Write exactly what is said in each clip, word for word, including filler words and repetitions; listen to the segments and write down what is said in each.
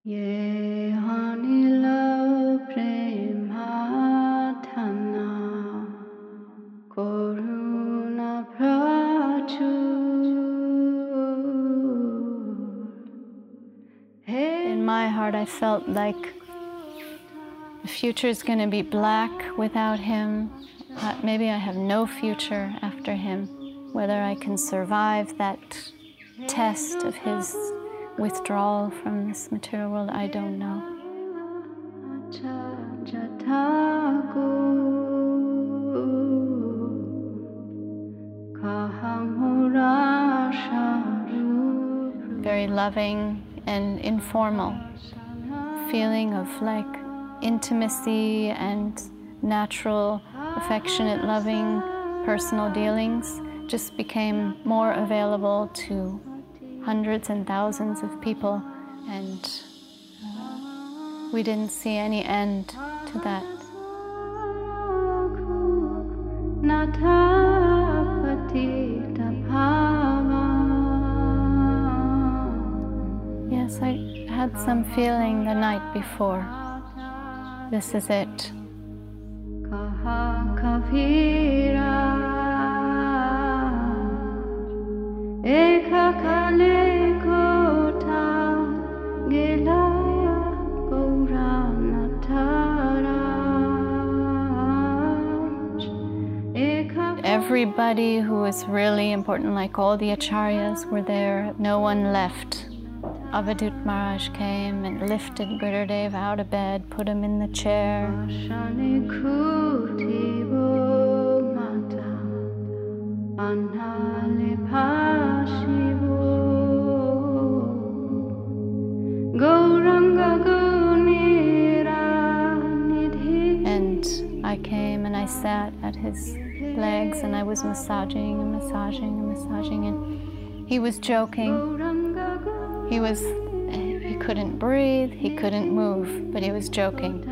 Ye hanila prema thana koruna prachur. In my heart, I felt like the future is going to be black without him. Uh, maybe I have no future after him. Whether I can survive that test of his withdrawal from this material world, I don't know. Very loving and informal feeling of like intimacy and natural, affectionate, loving, personal dealings just became more available to hundreds and thousands of people, and uh, we didn't see any end to that. Yes, I had some feeling the night before. This is it. Everybody who was really important, like all the acharyas were there, no one left. Avadut Maharaj came and lifted Gurudev out of bed, put him in the chair. And I came and I sat at his legs and I was massaging and massaging and massaging, and he was joking. He was, he couldn't breathe, he couldn't move, but he was joking.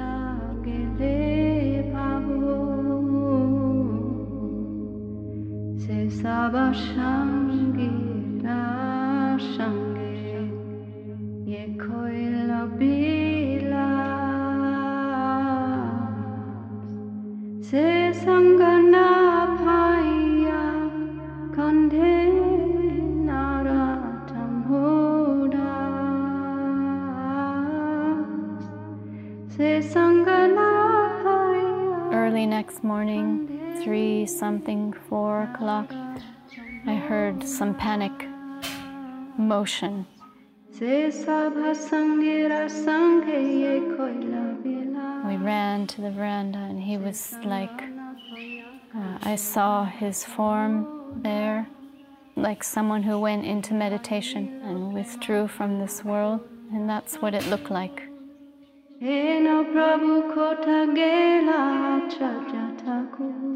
Early next morning, three something, four o'clock, I heard some panic motion. We ran to the veranda and he was like, uh, I saw his form there, like someone who went into meditation and withdrew from this world, and that's what it looked like. Eno Prabhu Kota Gela Chaja Thakur